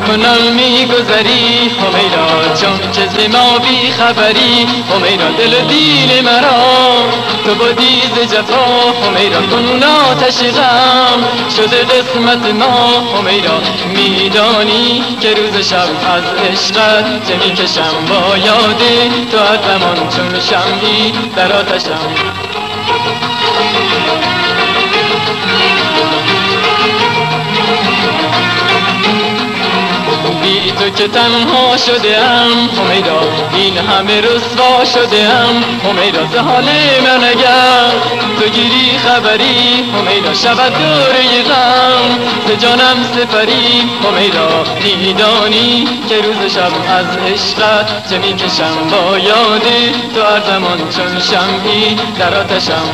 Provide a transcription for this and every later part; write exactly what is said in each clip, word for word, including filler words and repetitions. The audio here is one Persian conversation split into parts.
کنم میگذری همیرا، چون که ز ما بی خبری همیرا. دل و دیل مرا تو بودی ز جفا همیرا، کنون آتش غم شده قسمت ما همیرا. میدانی که روز شب از عشقت چه میکشم با یاد تو، از زمان چون شمعی در آتشم. بی تو که تنها شده ام همیرا، این همه رسوا شده ام همیرا. ز حال من اگر تو گیری خبری همیرا، شود دوره غم ز جانم سپری همیرا. میدانی که روز شب از عشقت چه میکشم با یاد تو، هر زمان چون شمعی در آتشم.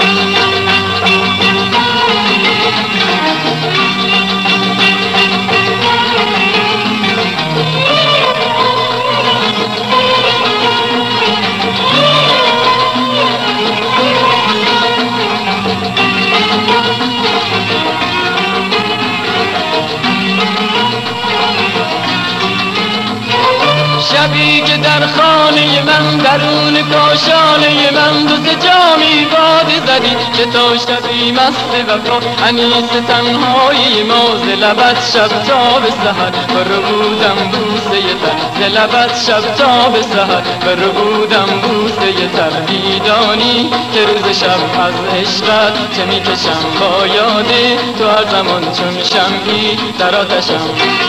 شبی که در خانه من درون کاشانه من دو سه جامی باده زدی، که تو شبی مست وفا انیس تنهایی ما. ز لبت شب تا به سحر برو بودم بوسه تر، ز لبت شب تا به سحر برو بودم بوسه تر. میدانی که روز شب از عشقت چه میکشم با یاد تو، هر زمان چون شمعی در آتشم.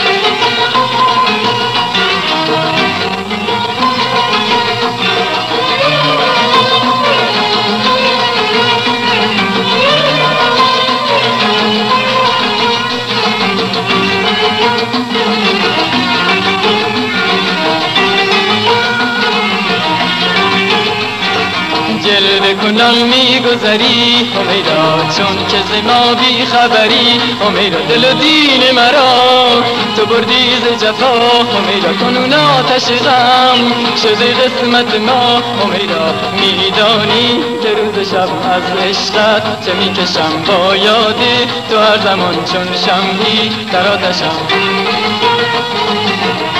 جلوه کنم میگذری همیرا، چون که ز ما بی خبری همیرا. دل و دین مرا تو بردی ز جفا همیرا، کنون آتش غم شده قسمت ما همیرا. میدانی که روز شب از عشقت چه میکشم با یاد تو، هر زمان چون شمعی در آتشم.